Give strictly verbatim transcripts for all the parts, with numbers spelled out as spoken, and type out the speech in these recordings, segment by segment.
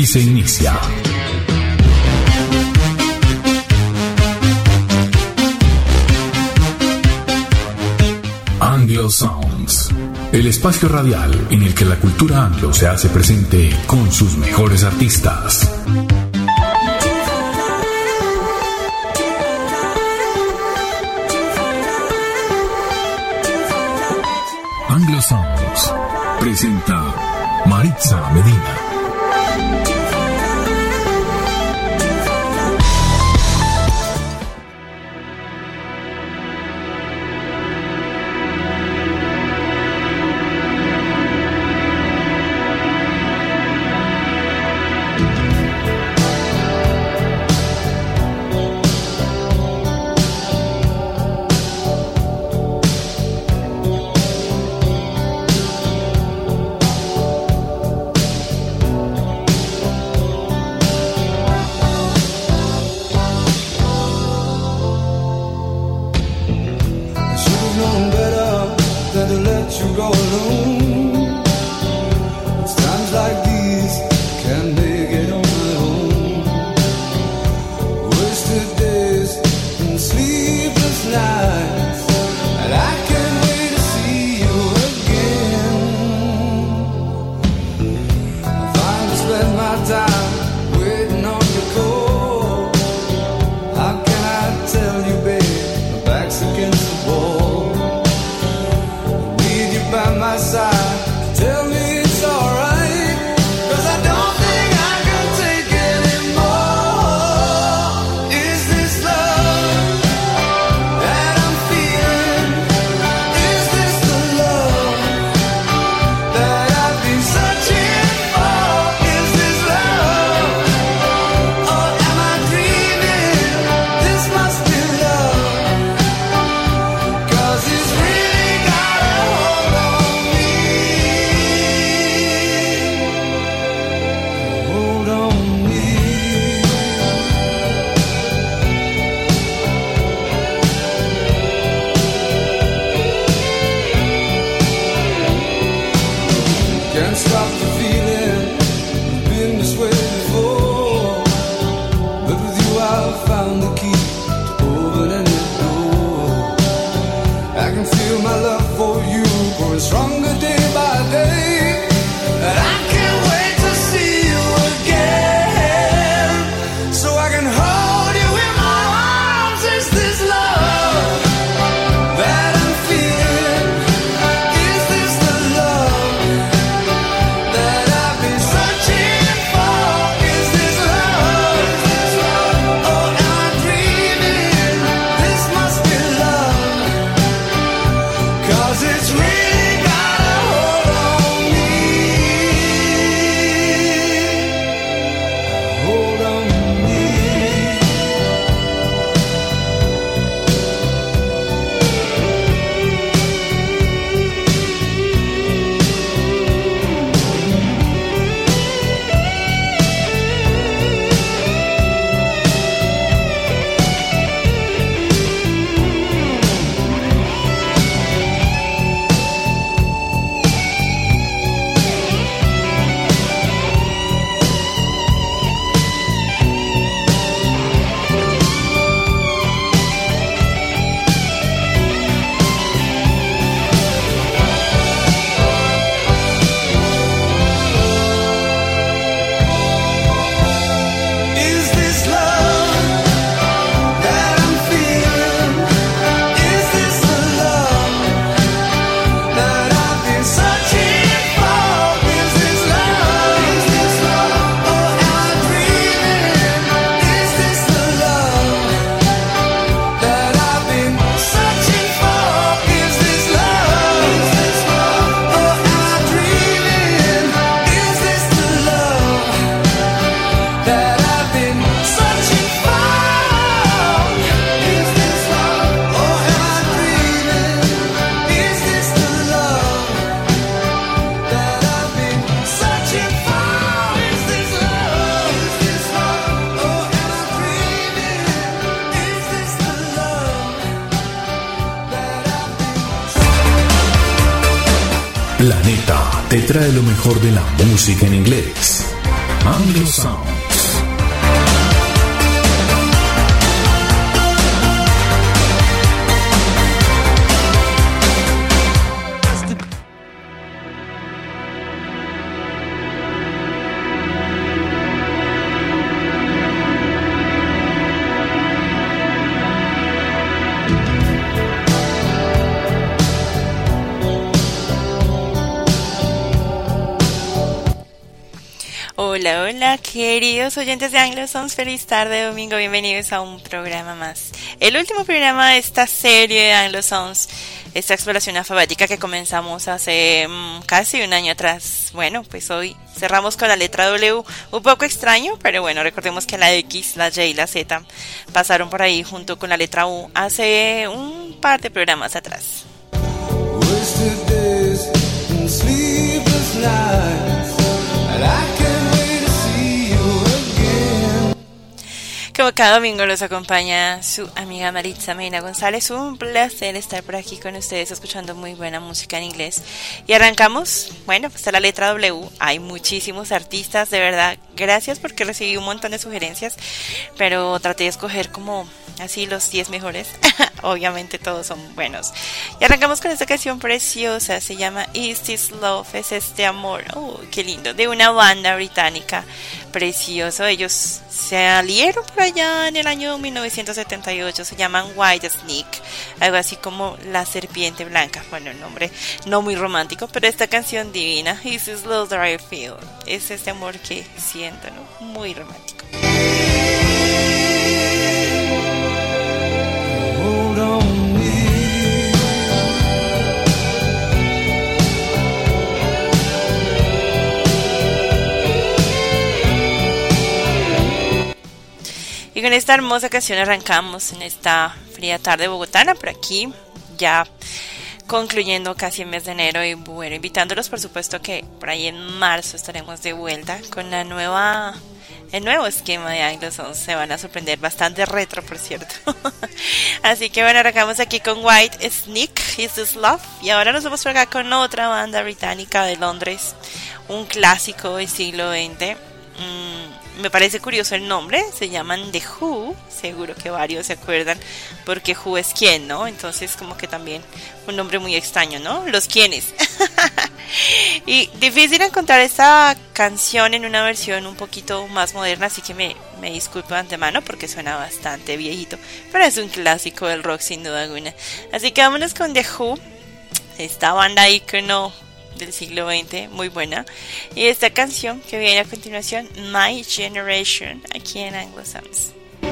Aquí se inicia Anglo Sounds, el espacio radial en el que la cultura anglo se hace presente con sus mejores artistas. Anglo Sounds presenta Maritza Medina. Planeta te trae lo mejor de la música en inglés. Anglo Sounds. Hola, hola, queridos oyentes de Anglo Sounds, feliz tarde domingo, bienvenidos a un programa más. El último programa de esta serie de Anglo Sounds, esta exploración alfabética que comenzamos hace mmm, casi un año atrás. Bueno, pues hoy cerramos con la letra W, un poco extraño, pero bueno, recordemos que la X, la Y y la Z pasaron por ahí junto con la letra U hace un par de programas atrás. Como cada domingo los acompaña su amiga Maritza Medina González. Un placer estar por aquí con ustedes escuchando muy buena música en inglés. Y arrancamos, bueno, pues a la letra W. Hay muchísimos artistas, de verdad. Gracias porque recibí un montón de sugerencias, pero traté de escoger como así los diez mejores. Obviamente todos son buenos. Y arrancamos con esta canción preciosa, se llama Is This Love, es este amor. Oh, qué lindo, de una banda británica. Precioso, ellos salieron por allá en el año mil novecientos setenta y ocho, se llaman White Snake, algo así como la serpiente blanca. Bueno, el nombre no muy romántico, pero esta canción divina, Is This Love That I Feel, es este amor que siento, ¿no? Muy romántico. Hold on. Y con esta hermosa canción arrancamos en esta fría tarde bogotana, por aquí ya concluyendo casi el mes de enero. Y bueno, invitándolos por supuesto que por ahí en marzo estaremos de vuelta con la nueva, el nuevo esquema de Anglo Sounds. Se van a sorprender, bastante retro por cierto. Así que bueno, arrancamos aquí con White Snake, Is This Love. Y ahora nos vamos por acá con otra banda británica de Londres, un clásico del siglo veinte. Mm, me parece curioso el nombre, se llaman The Who, seguro que varios se acuerdan, porque Who es quién, ¿no? Entonces como que también un nombre muy extraño, ¿no? Los quiénes. Y difícil encontrar esta canción en una versión un poquito más moderna, así que me, me disculpo de antemano porque suena bastante viejito, pero es un clásico del rock sin duda alguna. Así que vámonos con The Who, esta banda ícono del siglo veinte, muy buena. Y esta canción que viene a continuación, My Generation, aquí en Anglo Sounds.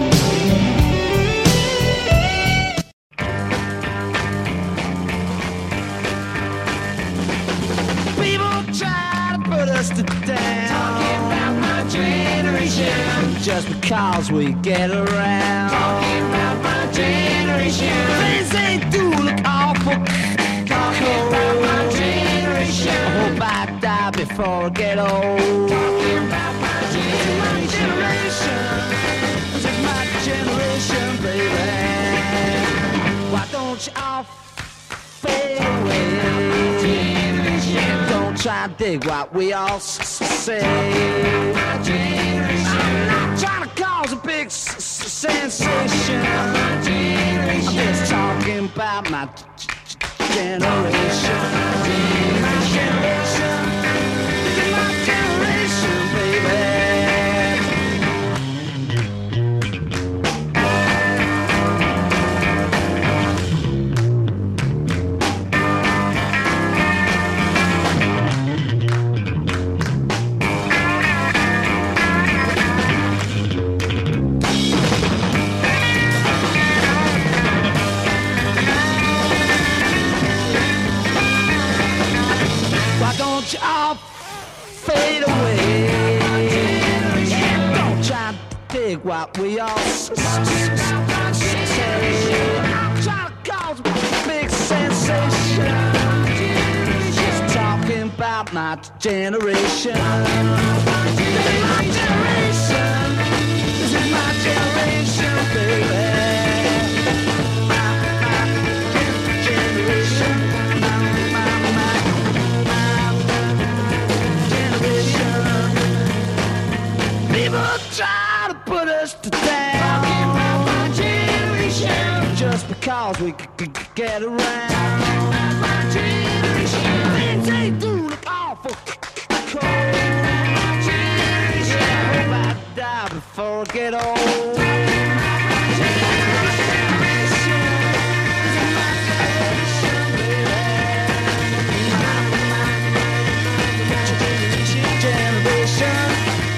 People try to put us to down, talking about my generation, just because we get around, talking about my generation, things ain't do look awful, talking about my generation. I hope I die before I get old. Talking about my generation, this is my generation, baby. Why don't you all fade away? Don't try to dig what we all say. I'm not trying to cause a big s- s- sensation. I'm just talking about my generation. My generation, this is my generation, baby. Don't you all fade away? Don't try to dig what we all say. I'm trying to cause a big sensation. Just talking about my generation. This is my generation. This is my generation, baby. just because we c- c- get around. My generation, things they do look awful cold. My generation, I hope I die before I get old. My generation, this is my generation, baby. My, my, my generation, generation.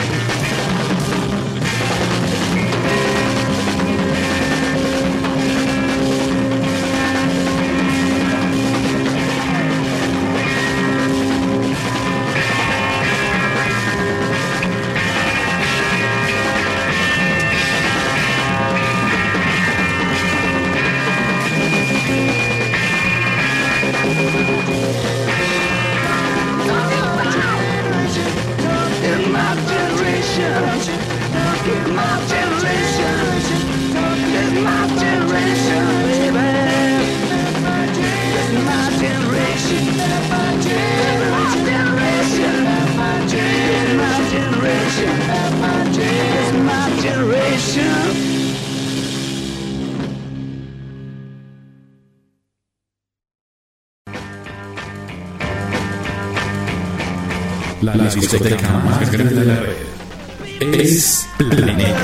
La, la discoteca más grande de la red es Planeta.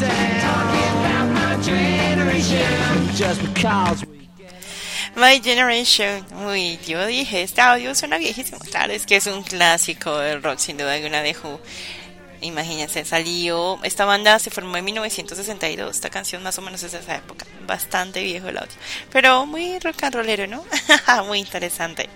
My Generation. Uy, yo dije, este audio suena viejísimo. Claro, es que es un clásico del rock, sin duda alguna, de Who. Imagínense, salió, esta banda se formó en mil novecientos sesenta y dos, esta canción más o menos es de esa época, bastante viejo el audio, pero muy rock and rollero, ¿no? Muy interesante.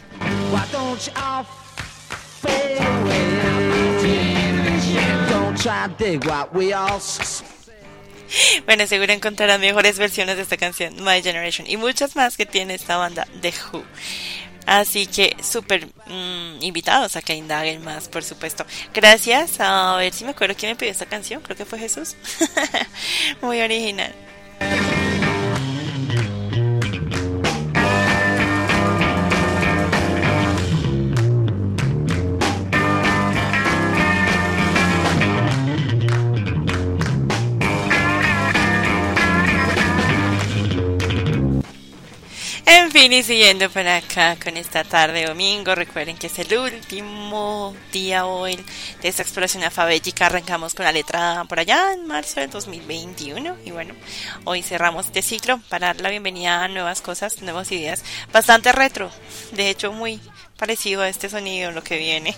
Bueno, seguro encontrarán mejores versiones de esta canción, My Generation, y muchas más que tiene esta banda de Who. Así que súper mmm, invitados a que indaguen más, por supuesto. Gracias. A ver si me acuerdo quién me pidió esta canción. Creo que fue Jesús. Muy original. En fin, y siguiendo por acá con esta tarde domingo, recuerden que es el último día hoy de esta exploración alfabética. Arrancamos con la letra A por allá en marzo del dos mil veintiuno y bueno, hoy cerramos este ciclo para dar la bienvenida a nuevas cosas, nuevas ideas, bastante retro, de hecho muy parecido a este sonido lo que viene.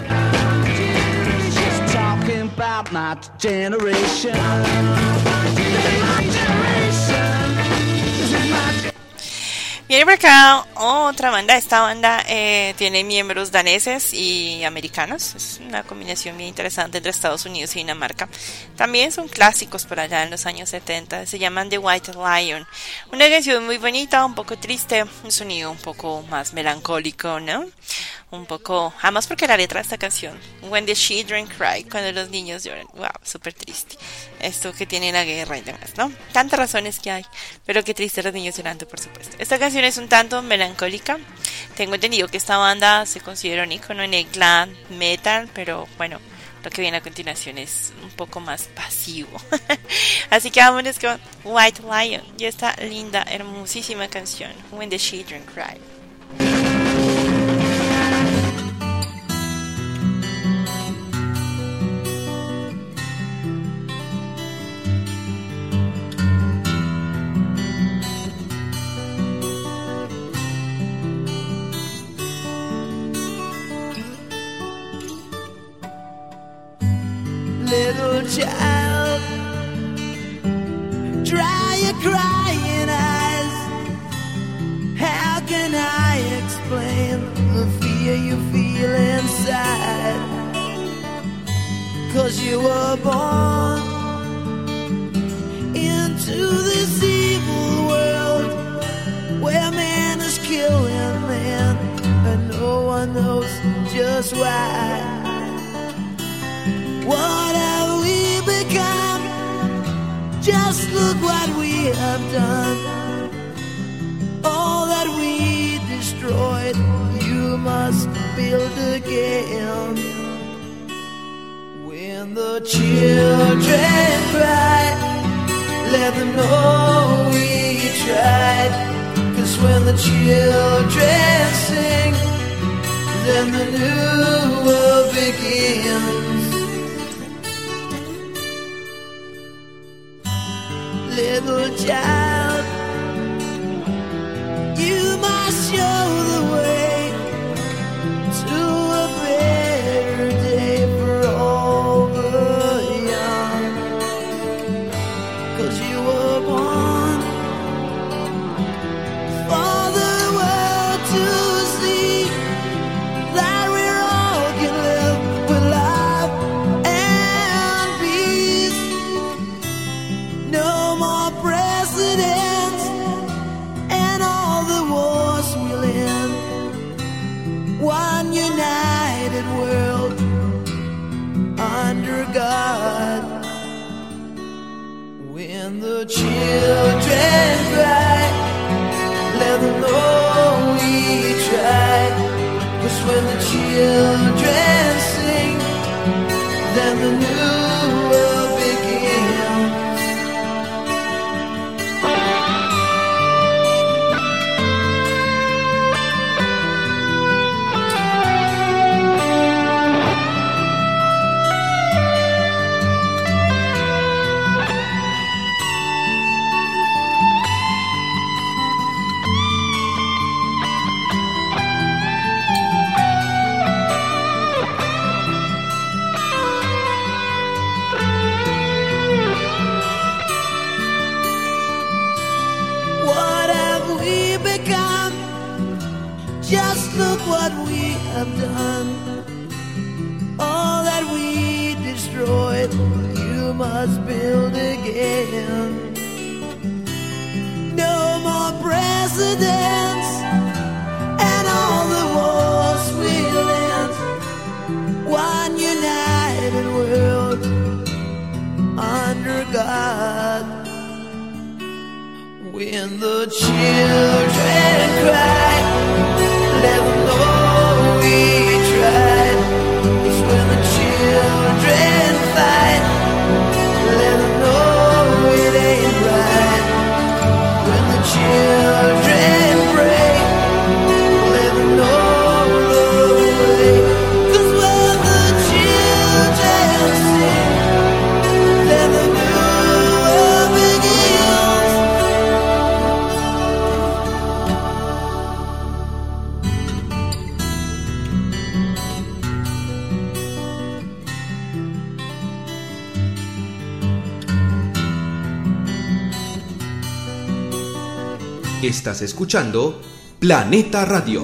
Viene por acá otra banda. Esta banda eh, tiene miembros daneses y americanos. Es una combinación bien interesante entre Estados Unidos y Dinamarca. También son clásicos por allá en los años setenta. Se llaman The White Lion. Una canción muy bonita, un poco triste, un sonido un poco más melancólico, ¿no? Un poco, además porque la letra de esta canción, When the Children Cry, cuando los niños lloran, wow, súper triste. Esto que tiene la guerra y demás, ¿no? Tantas razones que hay, pero qué triste los niños llorando, por supuesto. Esta canción es un tanto melancólica. Tengo entendido que esta banda se considera un icono en el glam metal, pero bueno, lo que viene a continuación es un poco más pasivo. Así que vámonos con White Lion y esta linda, hermosísima canción, When the Children Cry. Little child, dry your crying eyes. How can I explain the fear you feel inside? 'Cause you were born into this evil world where man is killing man and no one knows just why. What have we become? Just look what we have done. All that we destroyed, you must build again. When the children cry, let them know we tried. 'Cause when the children sing, then the new world begins. Little child, you must show the way to a better day for all the young. 'Cause you were born for the world to see that we all can live with love and peace. No more presidents and all the wars we'll end. One united world under God. When the children cry, let them know we tried. 'Cause when the children sing, then the new world begins. What have we become? Just look what we have done. All that we destroyed, you must build again. No more presidents and all the wars we'll end. One united world under God. When the children cry, let them know we tried. 'Cause when the children fight, let them know it ain't right. When the children pray, let them know the way. 'Cause when the children sing, then the new world begins. Estás escuchando Planeta Radio.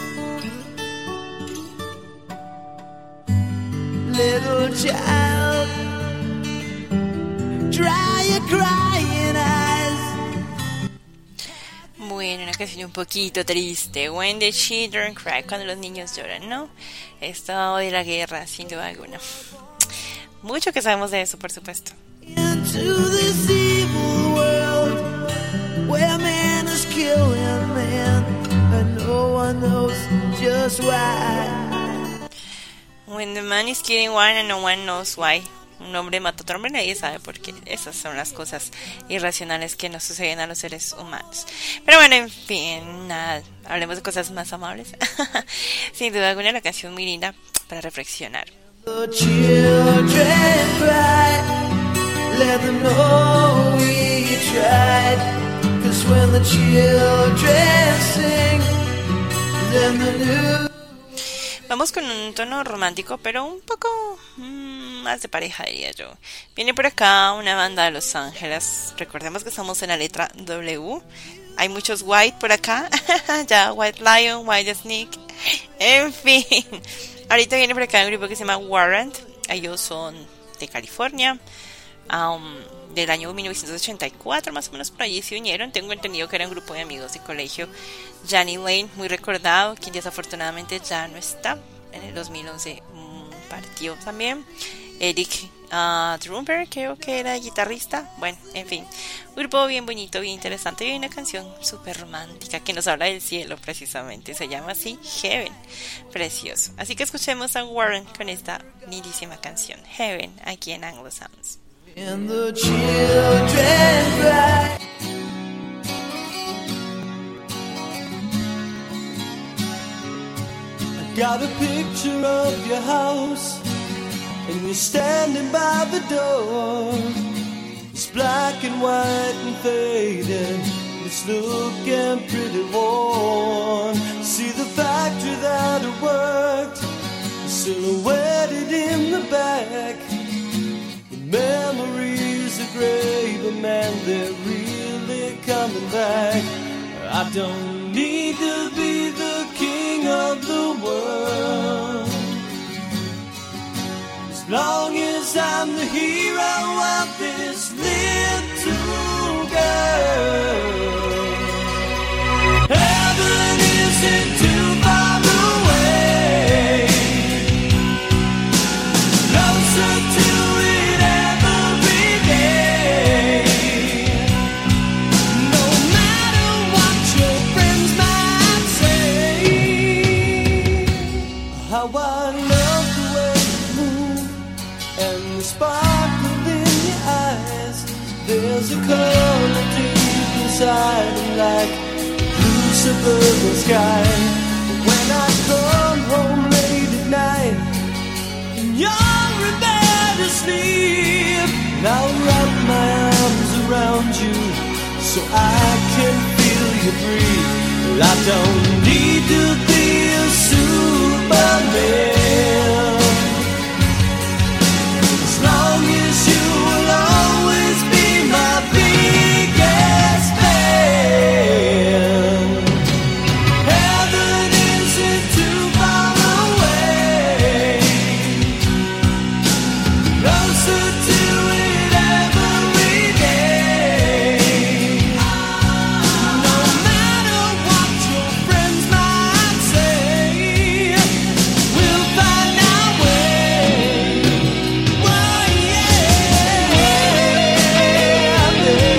Little child, dry your crying eyes. Bueno, una canción un poquito triste. When the children cry, cuando los niños lloran, ¿no? Esto de la guerra, sin duda alguna. Mucho que sabemos de eso, por supuesto. Into this evil world where man is killing man and no one knows just why. When the man is killing one and no one knows why. Un hombre mata a otro hombre, nadie sabe por qué. Esas son las cosas irracionales que nos suceden a los seres humanos. Pero bueno, en fin, nada, hablemos de cosas más amables. Sin duda alguna, la canción muy linda para reflexionar. The children cry, let them know we tried. 'Cause when the children sing, then the new. Vamos con un tono romántico, pero un poco mmm, más de pareja, diría yo. Viene por acá una banda de Los Ángeles. Recordemos que estamos en la letra W. Hay muchos White por acá. Ya, White Lion, White Snake. En fin. Ahorita viene por acá un grupo que se llama Warrant. Ellos son de California. Um, del año mil novecientos ochenta y cuatro, más o menos por allí se unieron. Tengo entendido que era un grupo de amigos de colegio. Johnny Lane, muy recordado, quien desafortunadamente ya no está. En el dos mil once mmm, partió también. Eric uh, Drumber, creo que era guitarrista. Bueno, en fin, un grupo bien bonito, bien interesante. Y hay una canción súper romántica que nos habla del cielo, precisamente. Se llama así, Heaven. Precioso. Así que escuchemos a Warren con esta lindísima canción, Heaven, aquí en Anglo Sounds. And the children cry, Got a picture of your house, and you're standing by the door. It's black and white and faded, it's looking pretty worn. See the factory that it worked, silhouetted in the back. The memories are gray, but man, they're really coming back. I don't need to be the king of the world, as long as I'm the hero of this little girl. Heaven isn't too far away, closer to it every day. No matter what your friends might say, how I love the way you move and the sparkle in your eyes. There's a color deep inside them like blue suburban sky. When I come home late at night and you're in bed asleep, and I'll wrap my arms around you so I can feel you breathe. Well, I don't need to be a Superman, as long as you will always be my biggest fan. Heaven isn't too far away, closer to it every day. No matter what your friends might say, we'll find our way. Whoa, yeah, baby.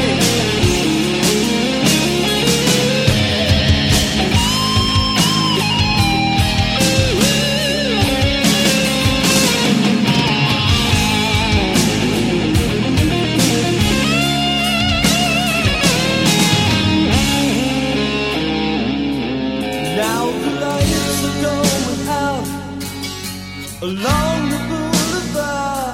Now the lights are going out along the boulevard.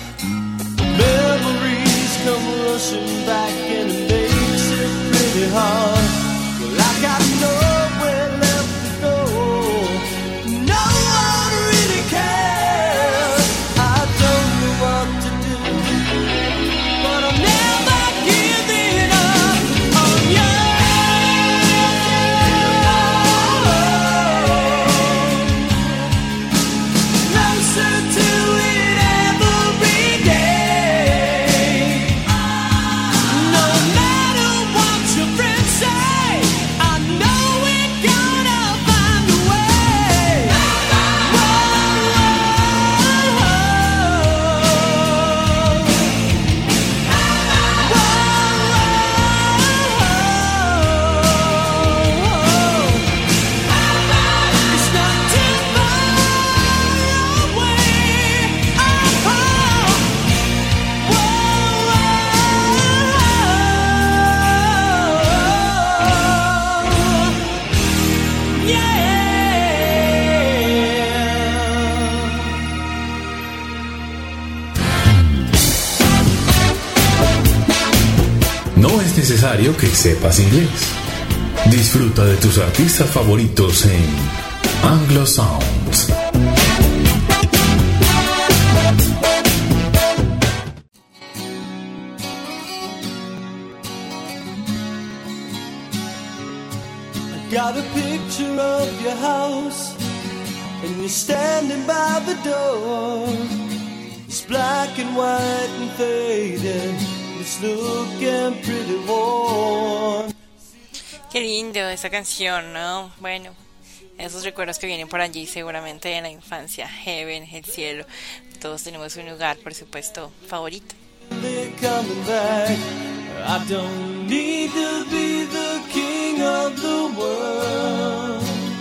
Memories come rushing back and it makes it pretty hard. Well, I got nowhere left to go, no one really cares. I don't know what to do, but I'm never giving up on you. Closer to it every day. No matter what your friends say, I know we're gonna find a way. It's not too far away. No es necesario que sepas inglés. Disfruta de tus artistas favoritos en Anglo Sounds. Got a picture of your house, and you're standing by the door. It's black and white and faded, it's looking pretty warm. Qué lindo esa canción, ¿no? Bueno, esos recuerdos que vienen por allí seguramente en la infancia. Heaven, el cielo. Todos tenemos un lugar, por supuesto, favorito. They're coming back. I don't need to be the king of the world,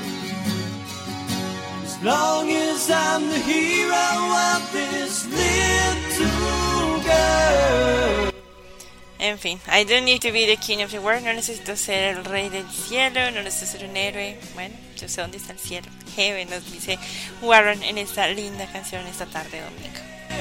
as long as I'm the hero of this little girl. En fin, I don't need to be the king of the world. No necesito ser el rey del cielo, no necesito ser un héroe. Bueno, yo sé dónde está el cielo. Heaven, nos dice Warren en esta linda canción esta tarde domingo.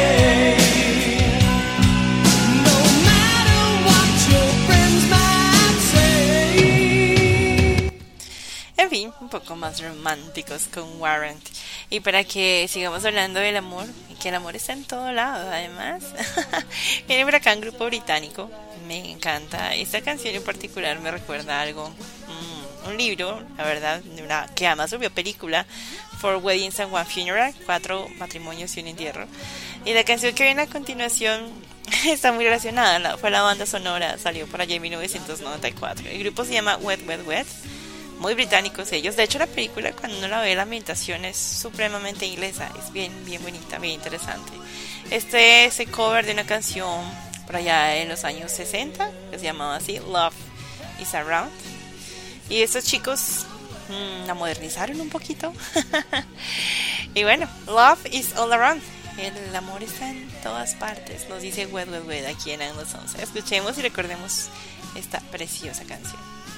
En fin, un poco más románticos con Warren. Y para que sigamos hablando del amor, y que el amor está en todo lado, además, viene por acá un grupo británico. Me encanta. Esta canción en particular me recuerda algo. Mm, un libro, la verdad, de una, que además subió película, Four Weddings and One Funeral, cuatro matrimonios y un entierro. Y la canción que viene a continuación está muy relacionada. La, fue la banda sonora, salió por allá en mil novecientos noventa y cuatro. El grupo se llama Wet, Wet, Wet. Muy británicos ellos. De hecho, la película, cuando uno la ve, la ambientación es supremamente inglesa. Es bien, bien bonita, bien interesante. Este es el cover de una canción por allá en los años sesenta, que se llamaba así, Love is Around. Y estos chicos mmm, la modernizaron un poquito. Y bueno, Love is all around. El amor está en todas partes, nos dice Wet, Wet, Wet aquí en Anglo Sound. Escuchemos y recordemos esta preciosa canción.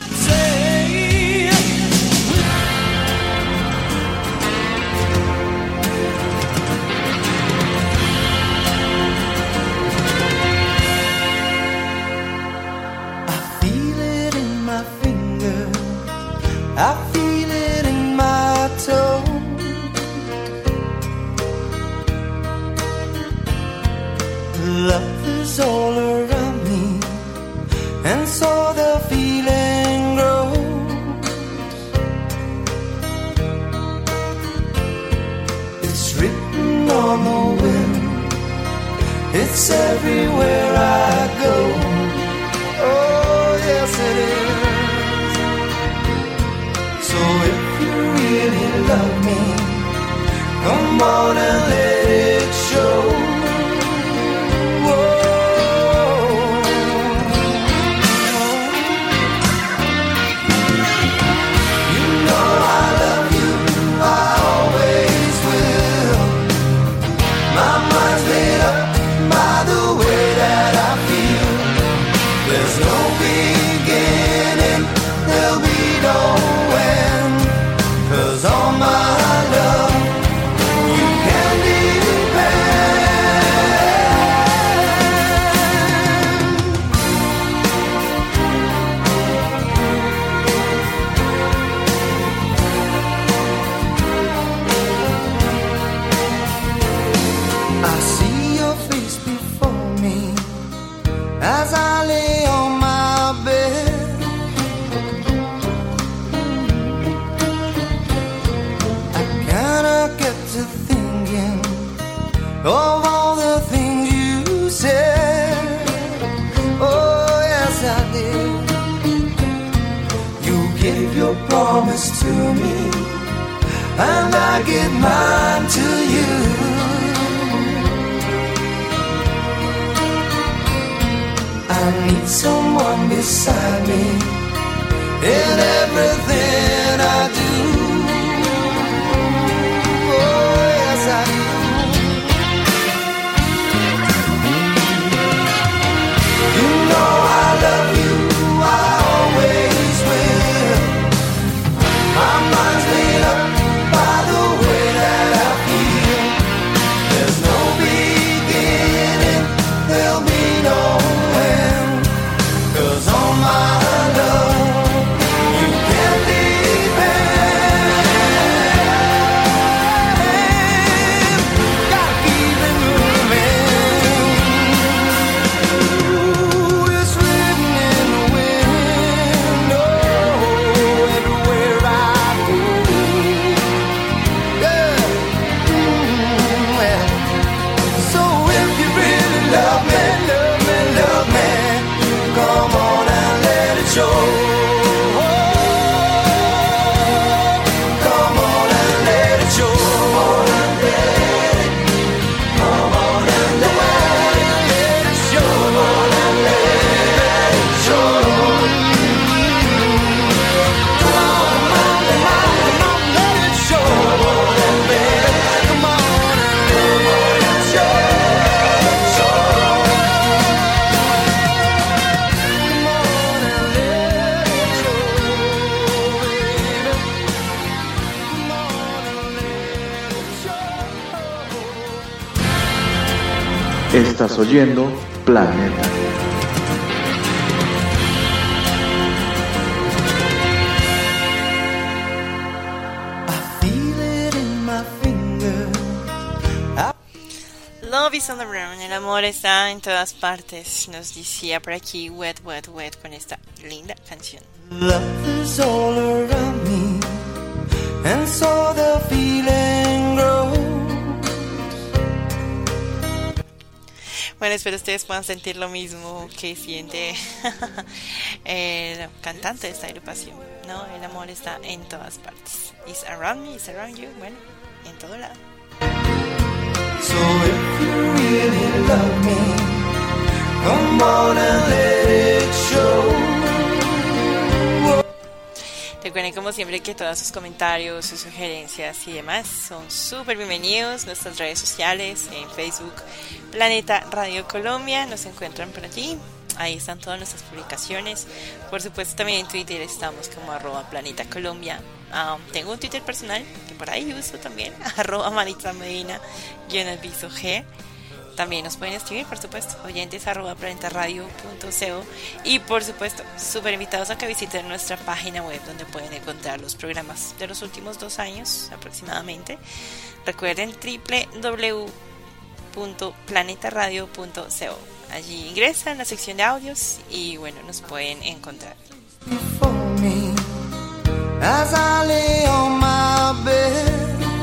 I feel it in my toe. Love is all around me, and so the feeling grows. It's written on the wind, it's everywhere I go. Oh, yes it is. So if you really love me, come on and let it show. Of all the things you said, oh yes I did. You gave your promise to me, and I give mine to you. I need someone beside me in everything I do. Oh yes I do. I love you, I always will. My mind's made up by the way that I feel. There's no beginning, there'll be no end. 'Cause all my love, you Estás oyendo Planeta. Love is all around, el amor está en todas partes, nos decía por aquí Wet, Wet, Wet con esta linda canción. Love is all around me, and so the feeling grows. Bueno, espero ustedes puedan sentir lo mismo que siente el cantante de esta agrupación, ¿no? El amor está en todas partes. It's around me, it's around you, bueno, en todo lado. So if you really love me, come on and let it show. Recuerden como siempre que todos sus comentarios, sus sugerencias y demás son súper bienvenidos. Nuestras redes sociales en Facebook, Planeta Radio Colombia, nos encuentran por allí. Ahí están todas nuestras publicaciones. Por supuesto también en Twitter estamos como arroba Planeta Colombia. Um, tengo un Twitter personal que por ahí uso también, arroba Manita Medina, guión aviso G. También nos pueden escribir, por supuesto, oyentes arroba planetaradio punto co. Y por supuesto, súper invitados a que visiten nuestra página web donde pueden encontrar los programas de los últimos dos años aproximadamente. Recuerden doble u doble u doble u punto planetaradio punto co. Allí ingresan en la sección de audios y bueno, nos pueden encontrar. As I lay on my bed,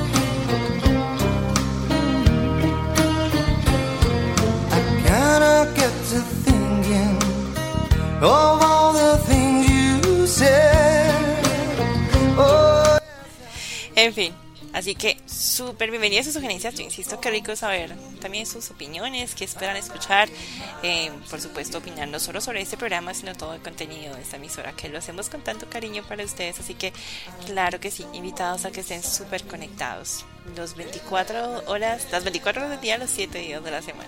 I kinda get to thinking of all the things you said. Oh. En fin, así que súper bienvenidas sus sugerencias. Yo insisto que rico saber también sus opiniones, qué esperan escuchar. Eh, por supuesto, opinar no solo sobre este programa, sino todo el contenido de esta emisora, que lo hacemos con tanto cariño para ustedes. Así que, claro que sí, invitados a que estén súper conectados. Los veinticuatro horas, las veinticuatro horas del día, los siete días de la semana.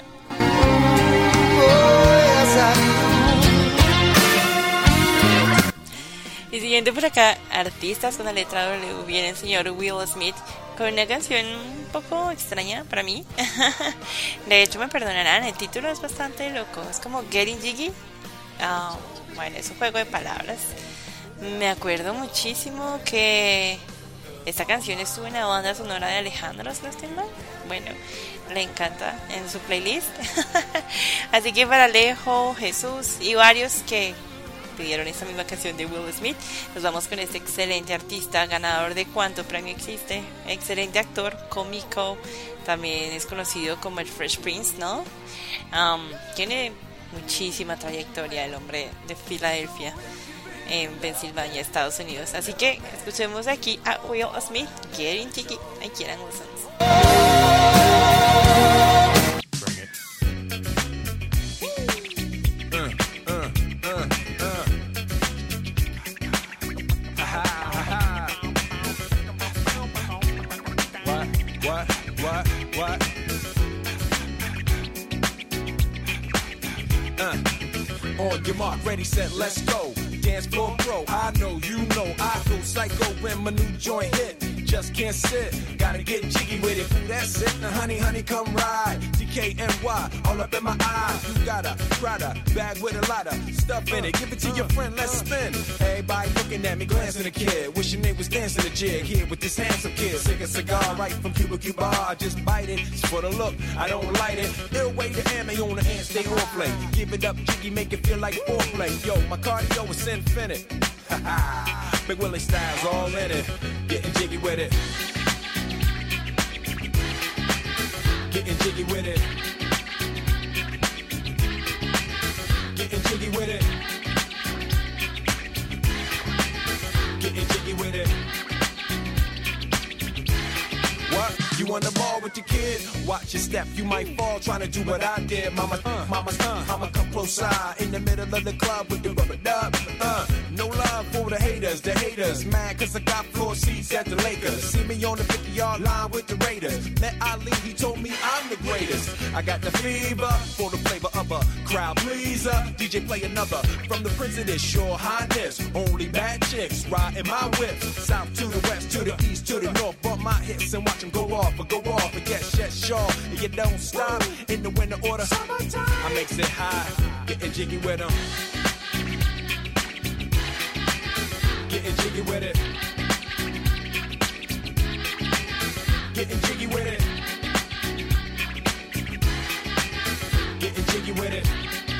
Y siguiente por acá, artistas con la letra W, viene el señor Will Smith con una canción un poco extraña para mí. De hecho, me perdonarán, el título es bastante loco, es como Getting Jiggy. Uh, bueno, es un juego de palabras. Me acuerdo muchísimo que esta canción estuvo en la banda sonora de Alejandro, ¿no estoy mal? Bueno, le encanta en su playlist. Así que para Alejo, Jesús y varios que pidieron esta misma canción de Will Smith, nos vamos con este excelente artista, ganador de cuánto premio existe, excelente actor, cómico, también es conocido como el Fresh Prince, ¿no? Um, tiene muchísima trayectoria el hombre de Filadelfia, en Pensilvania, Estados Unidos. Así que escuchemos aquí a Will Smith, Getting Jiggy, aquí en Wilsons. On your mark, ready, set, let's go. Dance floor pro, I know, you know, I go psycho when my new joint hit. Just can't sit, gotta get jiggy with it. Ooh, that's it, now honey, honey, come ride. D K N Y, all up in my eyes. You got a Prada bag with a lot of stuff in it. Give it to your friend, let's spin. Everybody looking at me, glancing a kid. Wishing they was dancing a jig here with this handsome kid. Sick a cigar right from Cuba Cuba. I just bite it, it's for the look, I don't light it. Ill way to ammo on the hand, stay on play. Give it up, jiggy, make it feel like foreplay. Yo, my cardio is infinite. Big Willie style's all in it. Getting jiggy with it. Getting jiggy with it. Getting jiggy with it. Getting jiggy with it. What? You on the ball with your kid? Watch your step, you might fall trying to do what I did. Mama, uh, mama, uh, I'ma come close side in the middle of the club with the rubber dub. Uh, no love for the haters, the haters. Mad cause I got floor seats at the Lakers. See me on the fifty-yard line with the Raiders. Met Ali, he told me I'm the greatest. I got the fever for the flavor of a crowd pleaser. D J play another from the Prince of this, your highness. Only bad chicks riding my whip. South to the west, to the east, to the north, but my hits and watch them go off or go off and get shut shaw. And you don't stop in the winter order. I makes it high, getting jiggy with them. Getting jiggy with it. Getting jiggy with it. Getting jiggy with it.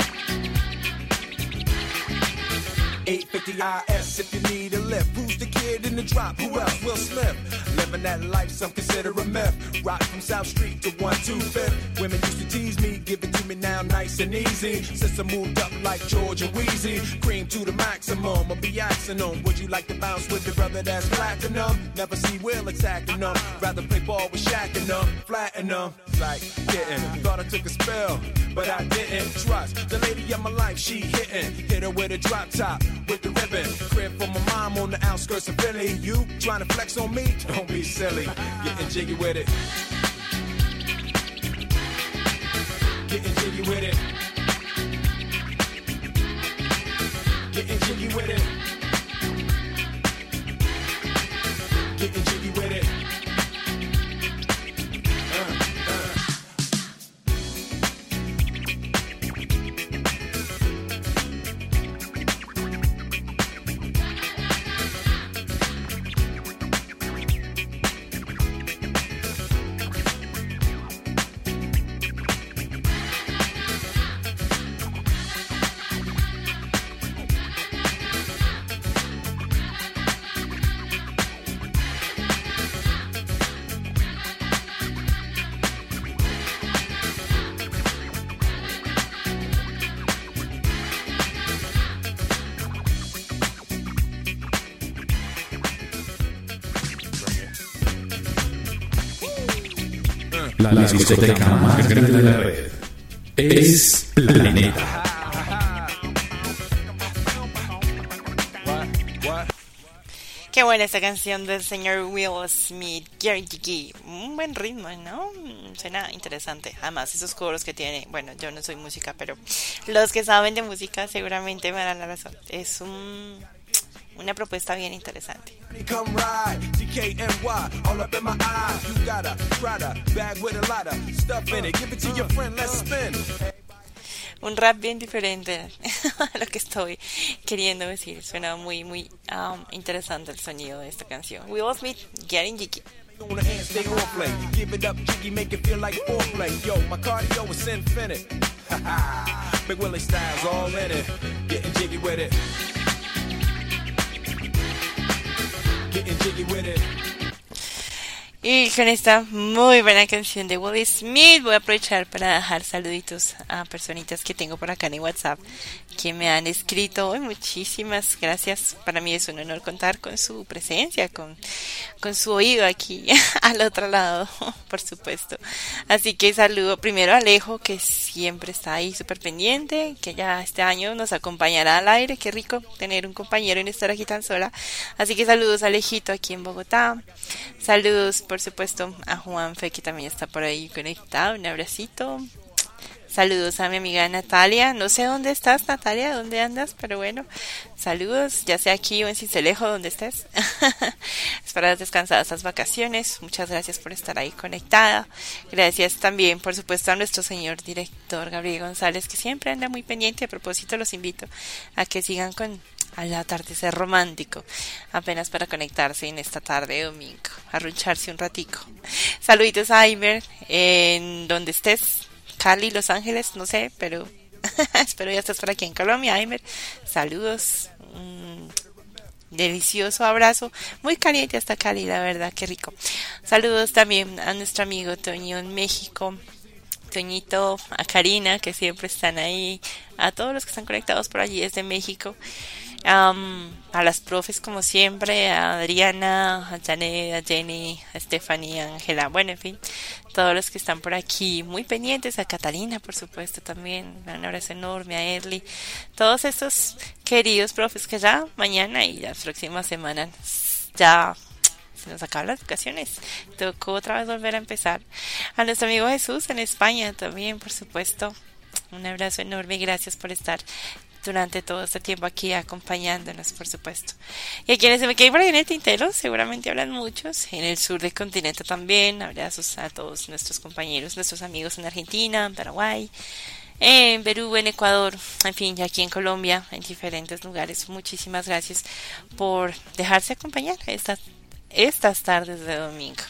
eight fifty I S if you need a lift. Who's the kid in the drop? Who else? Will Smith. Living that life, some consider a myth. Rock from South Street to one two fifth. Women used to tease me, give it to me now nice and easy. Since I moved up like George and Wheezy, cream to the maximum, I'll be axing them. Would you like to bounce with the brother that's platinum? Never see Will attacking them. Rather play ball with Shaq and them, flatten them. Like getting, thought I took a spell, but I didn't. Trust the lady of my life, she hitting. Hit her with a drop top, with the ribbon. Crib for my mom on the outskirts of Philly. You trying to flex on me? Don't be silly. Getting jiggy with it. Getting jiggy with it. Getting jiggy with it. Getting jiggy with it. La discoteca más grande de la red es Planeta. Qué buena esta canción del señor Will Smith, Gary G. Un buen ritmo, ¿no? Suena interesante. Además, esos coros que tiene, bueno, yo no soy música, pero los que saben de música seguramente me darán la razón. Es un... una propuesta bien interesante. Un rap bien diferente a lo que estoy queriendo decir. Suena muy, muy um, interesante el sonido de esta canción. Will Smith, Getting Jiggy. On the hand, stay on play. Give it up, jiggy, make it feel like foreplay. Yo, my cardio is infinite. Big Willie style's all in it. Getting jiggy with it. Getting jiggy with it. Y con esta muy buena canción de Will Smith voy a aprovechar para dejar saluditos a personitas que tengo por acá en WhatsApp que me han escrito hoy. Muchísimas gracias. Para mí es un honor contar con su presencia, con, con su oído aquí al otro lado, por supuesto. Así que saludo primero a Alejo, que siempre está ahí súper pendiente, que ya este año nos acompañará al aire. Qué rico tener un compañero y no estar aquí tan sola. Así que saludos a Alejito aquí en Bogotá. Saludos, por supuesto, a Juanfe, que también está por ahí conectado. Un abracito. Saludos a mi amiga Natalia. No sé dónde estás, Natalia, dónde andas, pero bueno, saludos, ya sea aquí o en Cincelejo, donde estés. Espero descansar estas vacaciones. Muchas gracias por estar ahí conectada. Gracias también, por supuesto, a nuestro señor director Gabriel González, que siempre anda muy pendiente. A propósito, los invito a que sigan con al atardecer romántico, apenas para conectarse en esta tarde de domingo, arruncharse un ratico. Saluditos a Aimer, en donde estés, Cali, Los Ángeles, no sé, pero espero ya estés por aquí en Colombia, Aimer. Saludos, un delicioso abrazo, muy caliente hasta Cali, la verdad, qué rico. Saludos también a nuestro amigo Toño en México, Toñito, a Karina, que siempre están ahí, a todos los que están conectados por allí desde México. Um, a las profes como siempre, a Adriana, a Janet, a Jenny, a Stephanie, a Ángela, bueno, en fin, todos los que están por aquí muy pendientes, a Catalina, por supuesto, también, un abrazo enorme, a Erly, todos estos queridos profes que ya mañana y las próximas semanas ya se nos acaban las vacaciones, tocó otra vez volver a empezar. A nuestro amigo Jesús en España también, por supuesto, un abrazo enorme y gracias por estar durante todo este tiempo aquí acompañándonos, por supuesto. Y a quienes se me queden por ahí en el tintero, seguramente hablan muchos, en el sur del continente también. Abrazos a todos nuestros compañeros, nuestros amigos en Argentina, en Paraguay, en Perú, en Ecuador, en fin, aquí en Colombia, en diferentes lugares. Muchísimas gracias por dejarse acompañar estas, estas tardes de domingo.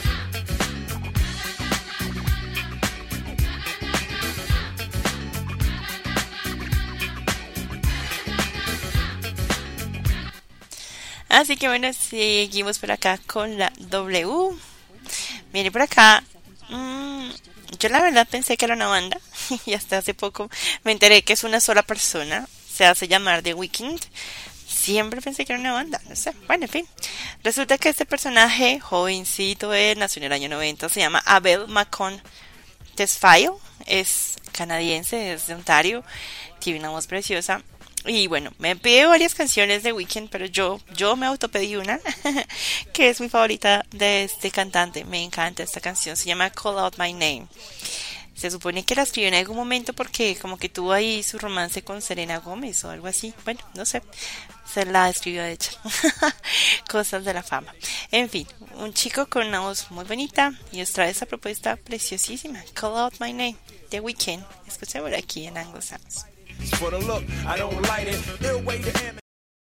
Así que bueno, seguimos por acá con la W. Viene por acá. Mmm, yo la verdad pensé que era una banda. Y hasta hace poco me enteré que es una sola persona. Se hace llamar The Weeknd. Siempre pensé que era una banda. No sé. Bueno, en fin. Resulta que este personaje, jovencito, él nació en el año noventa. Se llama Abel Macon Tesfaye. Es canadiense, es de Ontario. Tiene una voz preciosa. Y bueno, me pide varias canciones de Weeknd, pero yo yo me autopedí una que es mi favorita de este cantante. Me encanta esta canción, se llama Call Out My Name. Se supone que la escribió en algún momento porque como que tuvo ahí su romance con Selena Gómez o algo así. Bueno, no sé, se la escribió de hecho. Cosas de la fama. En fin, un chico con una voz muy bonita y os trae esta propuesta preciosísima, Call Out My Name, de Weeknd. Escuché por aquí en Anglo Sounds. For the look, I don't light it. Ill way to am-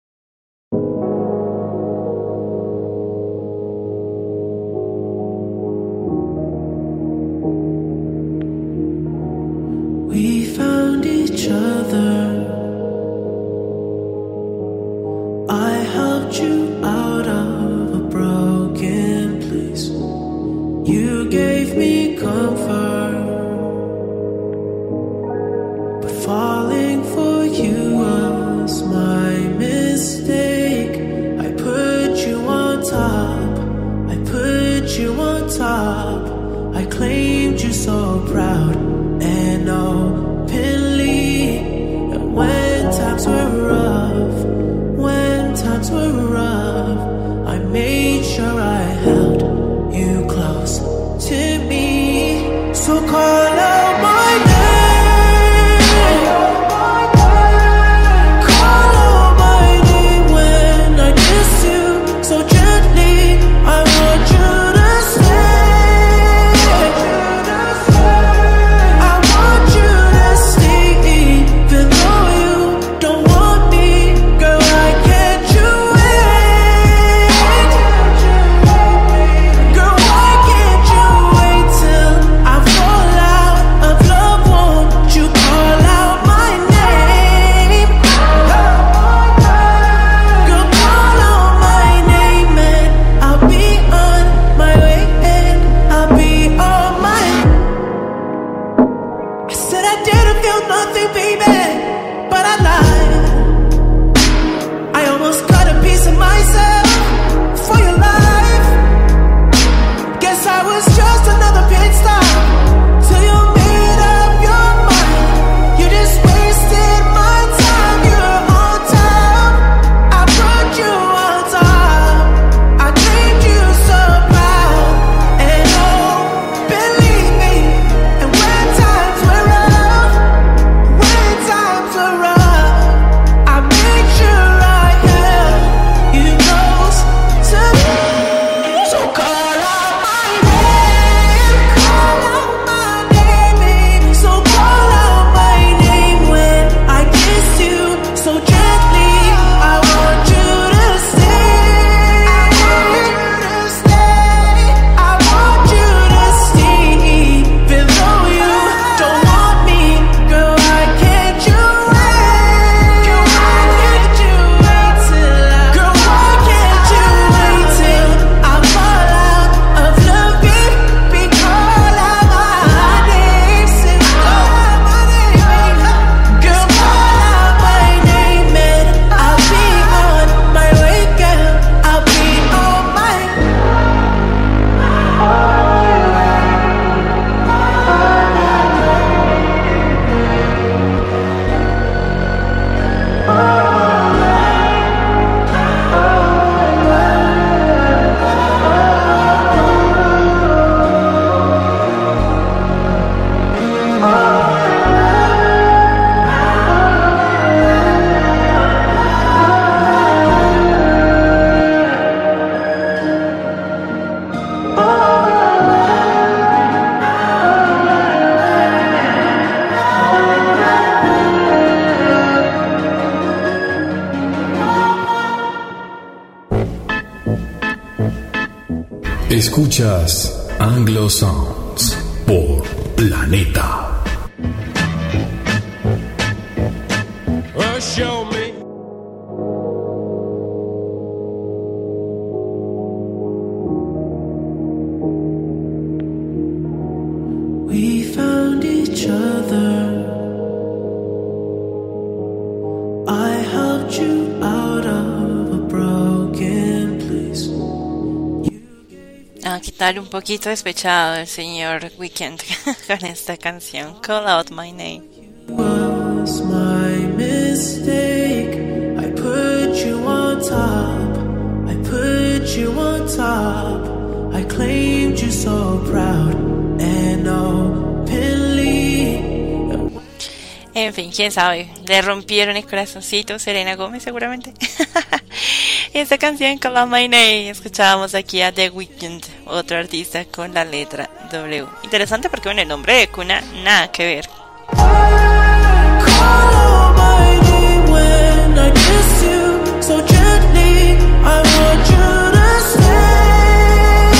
We found each other. I helped you out of a broken place. You gave me comfort. Falling for you was my mistake. I put you on top. I put you on top. I claimed you so proud and openly. And when times were rough, when times were rough, I made sure I held you close to me. So call out my name. Escuchas Anglo Sounds por Planeta. Uh, show me. We found each other. I helped you out of a broken place. A quitar un poquito despechado el señor Weeknd con esta canción, Call Out My Name. Was my mistake. I put you on top. I put you on top. I claimed you so proud and openly. En fin, quién sabe, le rompieron el corazoncito, Selena Gómez seguramente. Esta canción, Call Out My Name, escuchábamos aquí a The Weeknd, otro artista con la letra W. Interesante porque con el nombre de cuna nada que ver. Call out my name when I kiss you so gently. I want you to stay.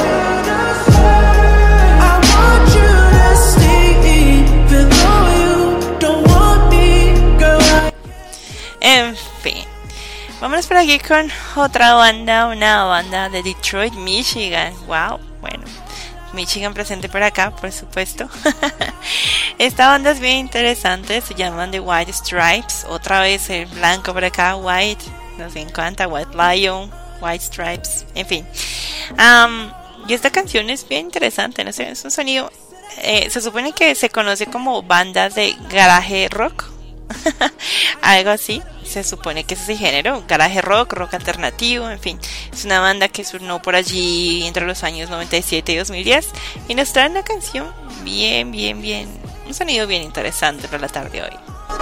I want you to stay even though you don't want me, girl. En fin, vámonos por aquí con otra banda, una banda de Detroit, Michigan. Wow, bueno, Michigan presente por acá, por supuesto. Esta banda es bien interesante, se llaman The White Stripes. Otra vez el blanco por acá, White, nos encanta, White Lion, White Stripes, en fin. Um, y esta canción es bien interesante, no sé, es un sonido, eh, se supone que se conoce como bandas de garaje rock. Algo así, se supone que es ese género, garaje rock, rock alternativo, en fin, es una banda que sonó por allí entre los años noventa y siete y dos mil diez y nos trae una canción bien, bien, bien, un sonido bien interesante para la tarde de hoy.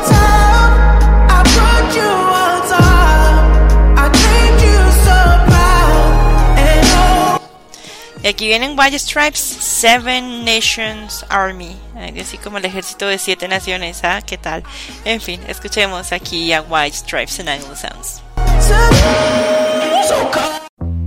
I put you on top. I claimed you so proud and oh. Y aquí vienen White Stripes, Seven Nations Army, así como el ejército de siete naciones, ¿ah? ¿Qué tal? En fin, escuchemos aquí a White Stripes en Anglo Sounds. So cold.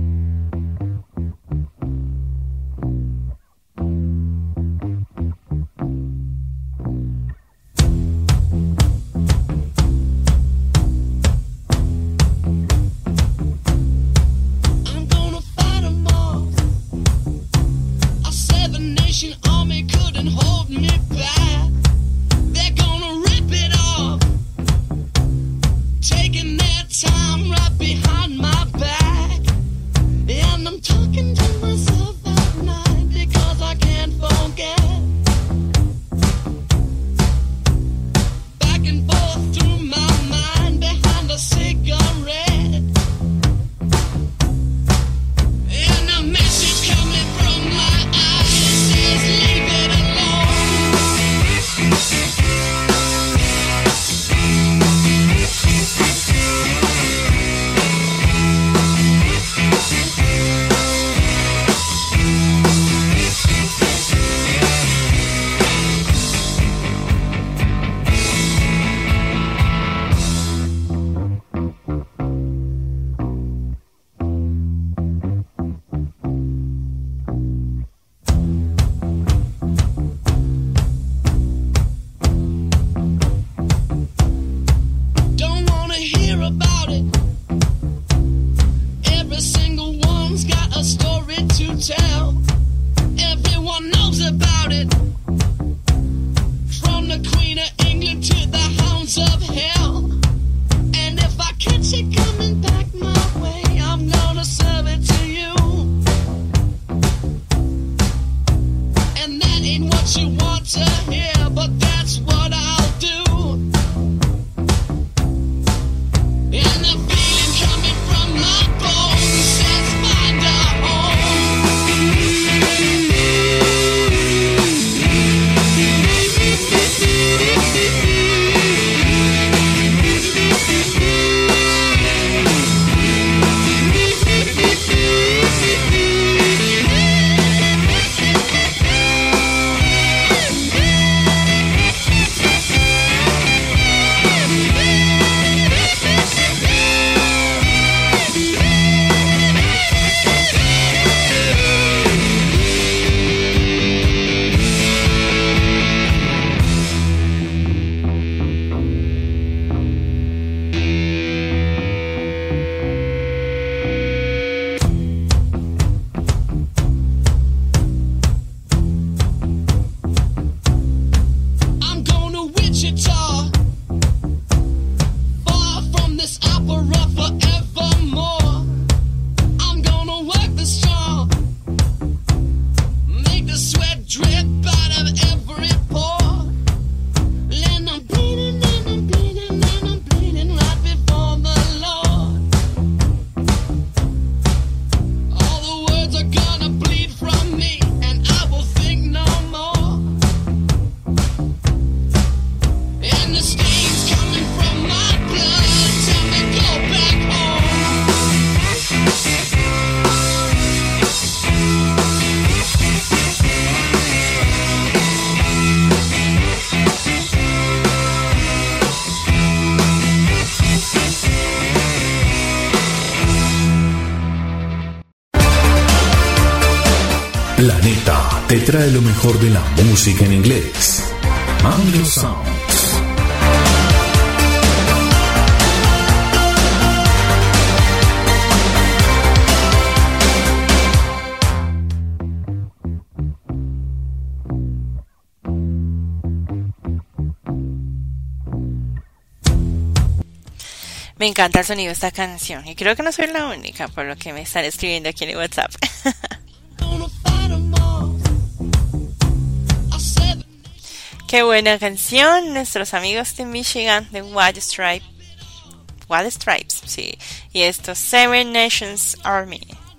I'm gonna fight 'em all. A seven nation army couldn't hold me back. They're gonna rip it off, taking their time right behind my back. Planeta te trae lo mejor de la música en inglés. Anglo Sounds. Me encanta el sonido de esta canción y creo que no soy la única por lo que me están escribiendo aquí en el WhatsApp. Qué buena canción, nuestros amigos de Michigan, de White Stripes, White Stripes, sí, y esto Seven Nations Army.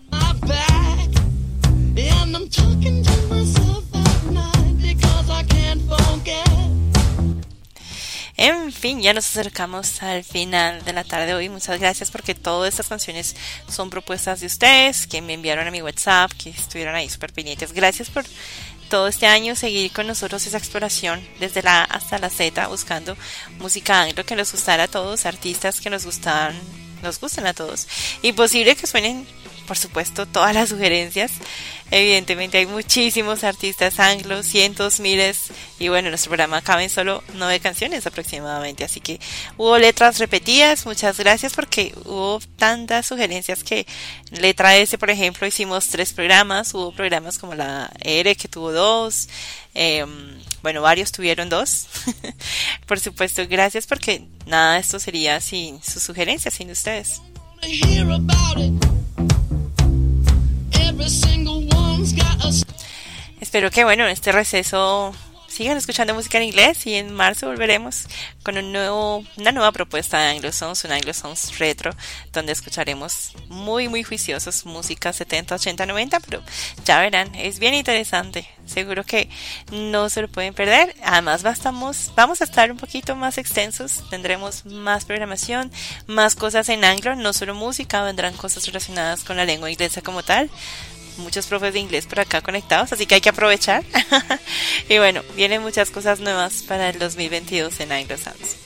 En fin, ya nos acercamos al final de la tarde de hoy. Muchas gracias porque todas estas canciones son propuestas de ustedes, que me enviaron a mi WhatsApp, que estuvieron ahí súper pendientes. Gracias por todo este año seguir con nosotros esa exploración desde la A hasta la Z, buscando música anglo que nos gustara a todos, artistas que nos gustan, nos gustan a todos. Imposible que suenen, por supuesto, todas las sugerencias. Evidentemente hay muchísimos artistas anglos, cientos, miles, y bueno, en nuestro programa caben solo nueve canciones aproximadamente, así que hubo letras repetidas. Muchas gracias porque hubo tantas sugerencias que letra S, por ejemplo, hicimos tres programas, hubo programas como la R que tuvo dos, eh, bueno, varios tuvieron dos. Por supuesto, gracias porque nada de esto sería sin sus sugerencias, sin ustedes. Espero que bueno, en este receso sigan escuchando música en inglés y en marzo volveremos con un nuevo, una nueva propuesta de Anglo Sounds, un Anglo Sounds retro, donde escucharemos muy muy juiciosos música setenta, ochenta, noventa, pero ya verán, es bien interesante, seguro que no se lo pueden perder. Además bastamos, vamos a estar un poquito más extensos, tendremos más programación, más cosas en anglo, no solo música, vendrán cosas relacionadas con la lengua inglesa como tal. Muchos profes de inglés por acá conectados, así que hay que aprovechar. Y bueno, vienen muchas cosas nuevas para el dos mil veintidós en Anglo Sounds.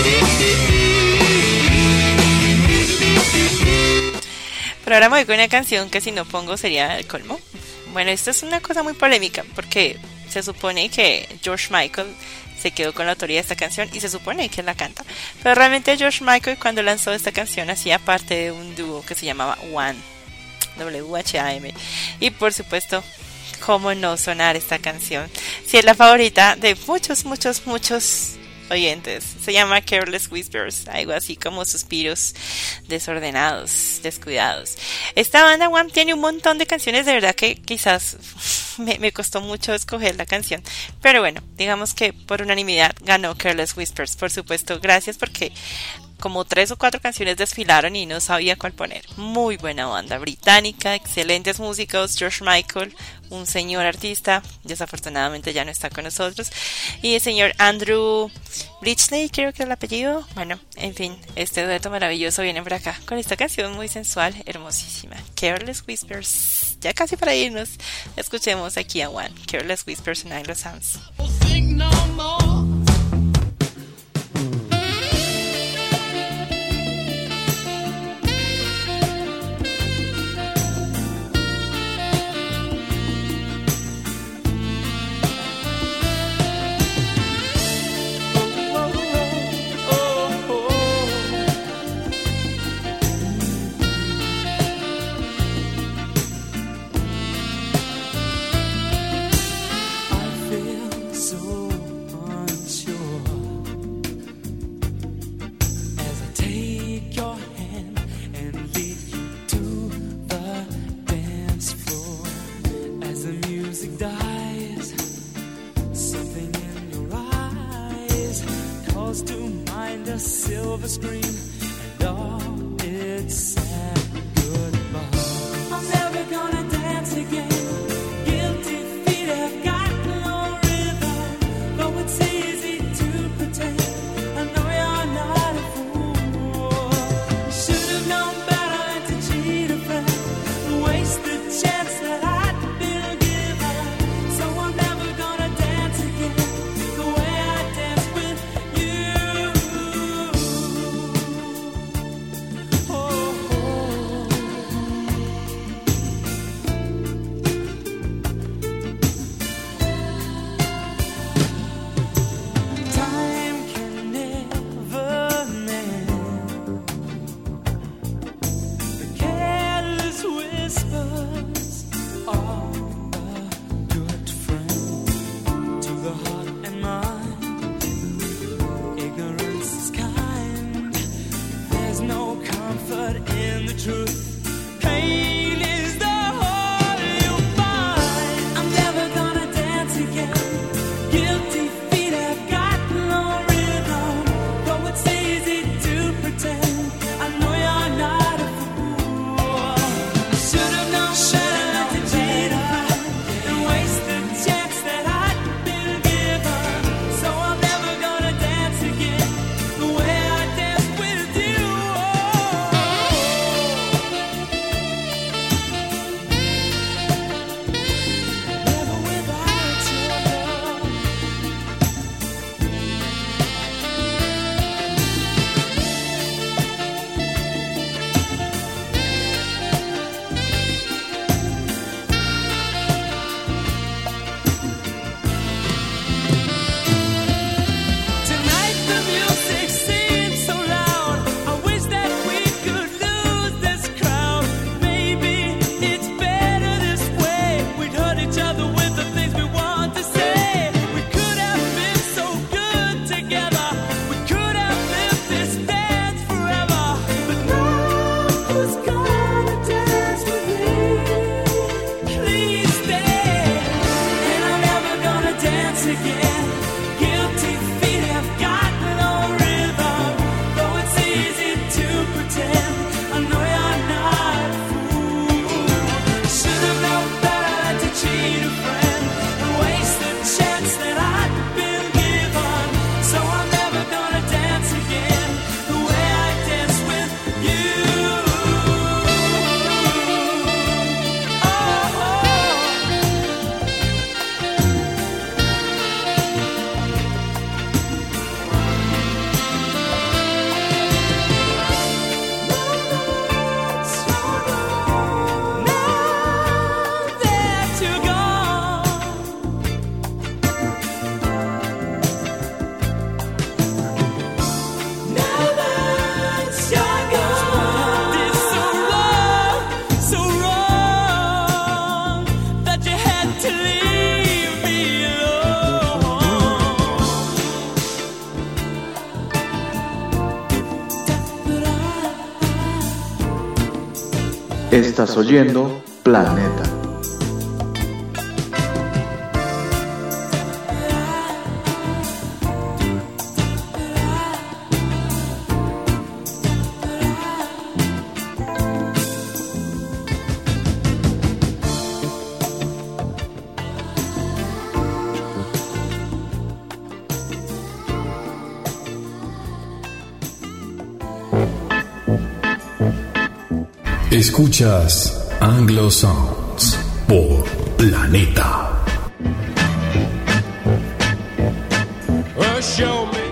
Pero ahora me voy con una canción que si no pongo sería el colmo. Bueno, esto es una cosa muy polémica porque se supone que George Michael se quedó con la autoría de esta canción y se supone que él la canta. Pero realmente George Michael, cuando lanzó esta canción, hacía parte de un dúo que se llamaba One, W H A M, y por supuesto, cómo no sonar esta canción si es la favorita de muchos, muchos, muchos oyentes. Se llama Careless Whispers, algo así como suspiros desordenados, descuidados. Esta banda One tiene un montón de canciones, de verdad que quizás me, me costó mucho escoger la canción, pero bueno, digamos que por unanimidad ganó Careless Whispers. Por supuesto, gracias porque como tres o cuatro canciones desfilaron y no sabía cuál poner. Muy buena banda británica, excelentes músicos. George Michael, un señor artista, desafortunadamente ya no está con nosotros, y el señor Andrew Bridgeley, creo que es el apellido. Bueno, en fin, este dueto maravilloso viene por acá con esta canción muy sensual, hermosísima, Careless Whispers. Ya casi para irnos, escuchemos aquí a One, Careless Whispers en Anglo Sounds. Silver screen and all its sad goodbye. I'm never gonna dance again. Guilty feet have got no rhythm. Though it's easy to pretend, I know you're not a fool. Should have known better to cheat a friend and waste the chance that I'd been given. So I'm never gonna dance again the way I danced with you. Estás oyendo Planeta. Escuchas Anglo Sounds por Planeta. Uh, show me.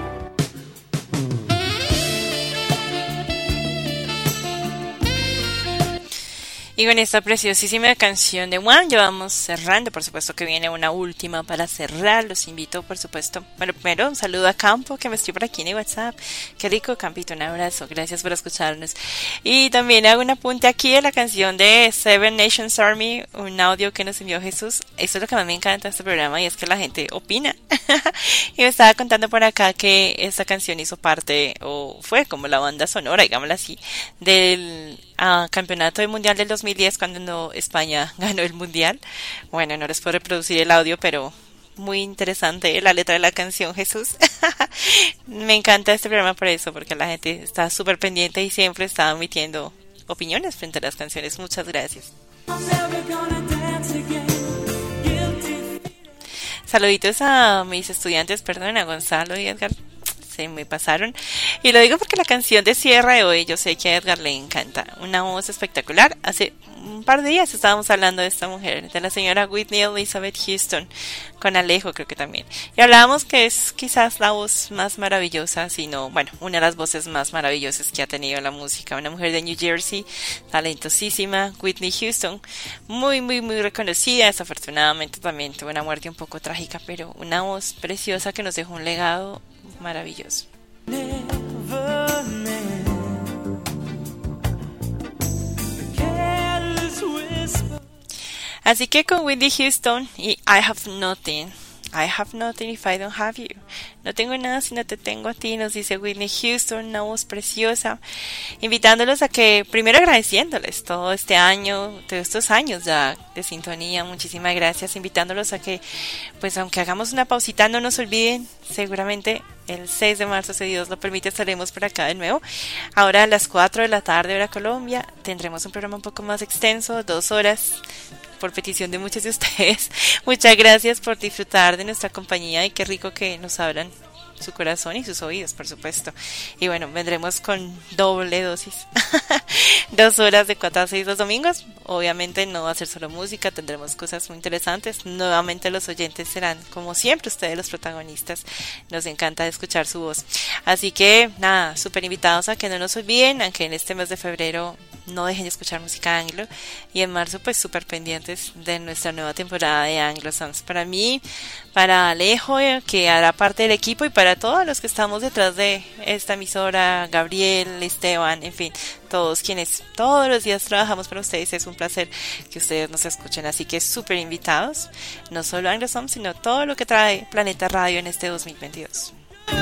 Y con esta preciosísima canción de One ya vamos cerrando. Por supuesto que viene una última para cerrar. Los invito, por supuesto. Bueno, primero un saludo a Campo, que me estoy por aquí en el WhatsApp. Qué rico, Campito, un abrazo. Gracias por escucharnos. Y también hago un apunte aquí de la canción de Seven Nations Army, un audio que nos envió Jesús. Eso es lo que más me encanta de este programa, y es que la gente opina. Y me estaba contando por acá que esta canción hizo parte, o fue como la banda sonora, digámoslo así, del uh, campeonato del mundial del dos mil diez, cuando no, España ganó el mundial. Bueno, no les puedo reproducir el audio, pero muy interesante la letra de la canción, Jesús. Me encanta este programa por eso, porque la gente está súper pendiente y siempre está emitiendo opiniones frente a las canciones. Muchas gracias. Saluditos a mis estudiantes, perdón, a Gonzalo y Edgar. Se me pasaron. Y lo digo porque la canción de cierre de hoy, yo sé que a Edgar le encanta. Una voz espectacular. Hace un par de días estábamos hablando de esta mujer, de la señora Whitney Elizabeth Houston, con Alejo creo que también. Y hablábamos que es quizás la voz más maravillosa, sino, bueno, una de las voces más maravillosas que ha tenido la música. Una mujer de New Jersey, talentosísima, Whitney Houston, muy, muy, muy reconocida. Desafortunadamente también tuvo una muerte un poco trágica, pero una voz preciosa que nos dejó un legado maravilloso. Así que con Whitney Houston y I Have Nothing, I have nothing if I don't have you. No tengo nada si no te tengo a ti, nos dice Whitney Houston, una voz preciosa, invitándolos a que, primero agradeciéndoles todo este año, todos estos años ya de sintonía, muchísimas gracias, invitándolos a que, pues aunque hagamos una pausita, no nos olviden, seguramente el seis de marzo, si Dios lo permite, estaremos por acá de nuevo. Ahora a las cuatro de la tarde, hora Colombia, tendremos un programa un poco más extenso, dos horas, por petición de muchos de ustedes. Muchas gracias por disfrutar de nuestra compañía y qué rico que nos abran su corazón y sus oídos, por supuesto. Y bueno, vendremos con doble dosis. Dos horas de cuatro a seis los domingos. Obviamente no va a ser solo música, tendremos cosas muy interesantes. Nuevamente los oyentes serán, como siempre, ustedes los protagonistas. Nos encanta escuchar su voz. Así que, nada, súper invitados a que no nos olviden, aunque en este mes de febrero no dejen de escuchar música anglo, y en marzo pues súper pendientes de nuestra nueva temporada de Anglo Sounds. Para mí, para Alejo, que hará parte del equipo, y para todos los que estamos detrás de esta emisora, Gabriel, Esteban, en fin, todos quienes todos los días trabajamos para ustedes, es un placer que ustedes nos escuchen, así que súper invitados, no solo Anglo Sounds, sino todo lo que trae Planeta Radio en este dos mil veintidós.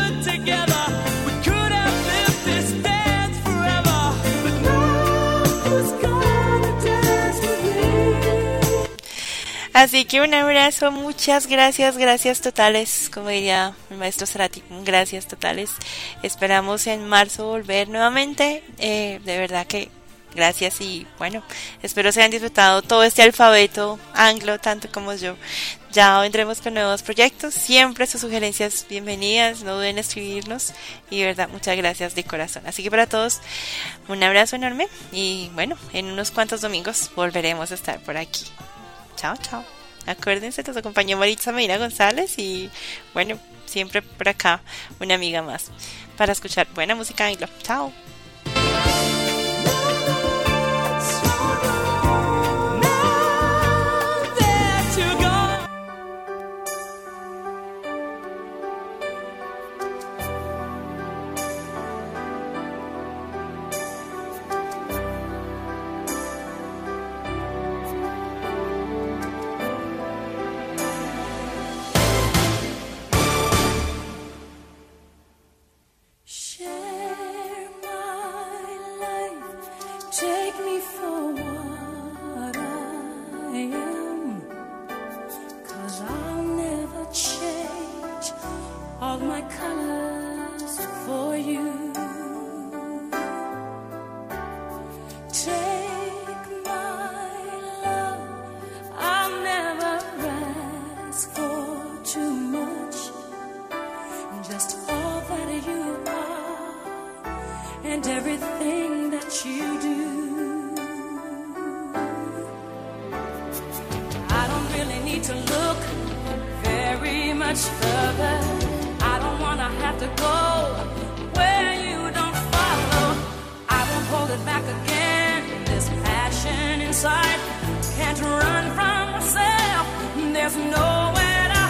Así que un abrazo, muchas gracias, gracias totales, como diría mi maestro Cerati, gracias totales. Esperamos en marzo volver nuevamente, eh, de verdad que gracias, y bueno, espero se hayan disfrutado todo este alfabeto anglo tanto como yo. Ya vendremos con nuevos proyectos, siempre sus sugerencias bienvenidas, no duden en escribirnos, y de verdad muchas gracias de corazón. Así que para todos un abrazo enorme, y bueno, en unos cuantos domingos volveremos a estar por aquí. Chao, chao. Acuérdense, nos acompañó Maritza Medina González, y bueno, siempre por acá una amiga más para escuchar buena música anglo. Chao. Share my need to look very much further. I don't wanna have to go where you don't follow. I won't hold it back again. This passion inside can't run from myself. There's nowhere to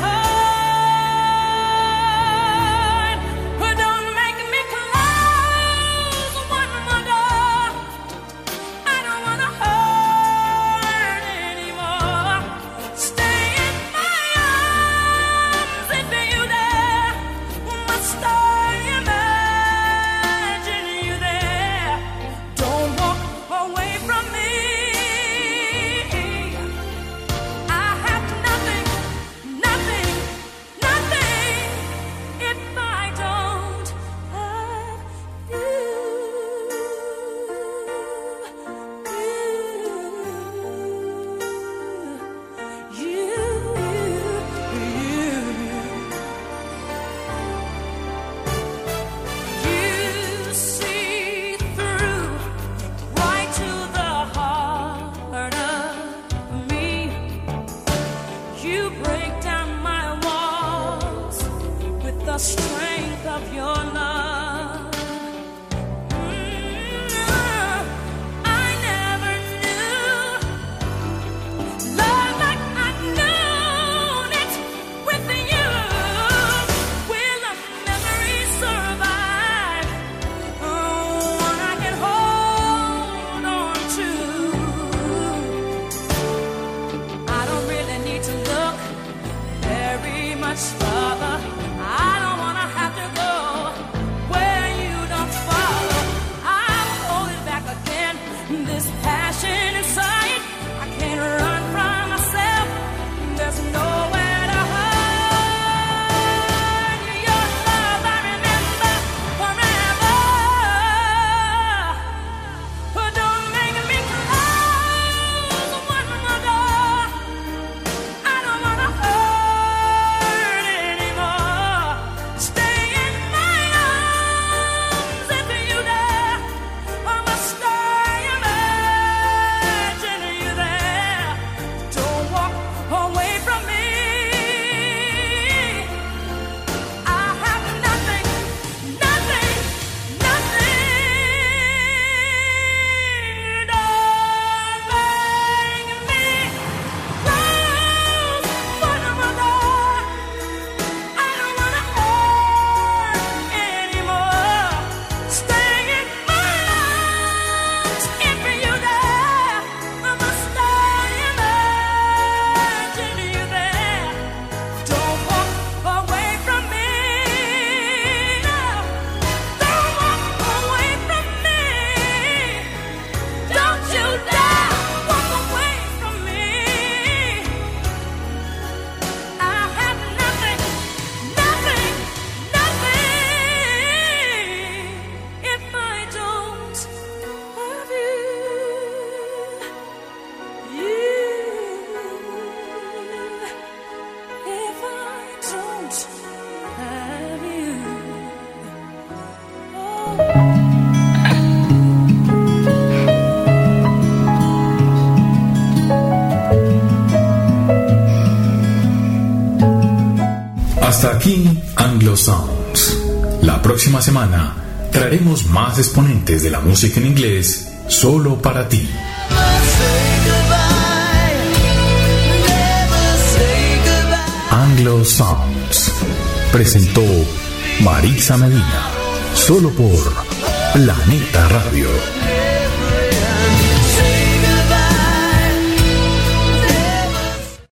hide. But don't make me close one more door. I don't wanna hurt anymore. Stay in my arms if you dare. Must I imagine you there? Don't walk away from me. I have nothing, nothing, nothing if I don't have you. You, you, you see through right to the heart of me. You break down my walls with the strength of your love. Mm, I never knew love like I knew it with you. Will a memory survive? Oh, one I can hold on to. I don't really need to look very much further. I don't wanna have to go where you don't follow. I'll hold it back again. This passion inside, I can't run from myself. There's nowhere to hide. Your love I remember forever. But don't make me close one more door. I don't wanna hurt anymore. Stay in my arms if you dare. Or must I imagine you there? Don't walk away from me. I have nothing, nothing, nothing. Don't make me close one more door. I don't wanna hurt anymore. Stay in my arms if you dare. Or must I imagine you there? Don't walk away from me. No, don't walk away from me. Don't you dare walk away from me. I have nothing, nothing, nothing if I don't have you. You, if I don't have you. Hasta aquí Anglo Sounds. La próxima semana traeremos más exponentes de la música en inglés solo para ti. Anglo Sounds presentó Marisa Medina, solo por Planeta Radio.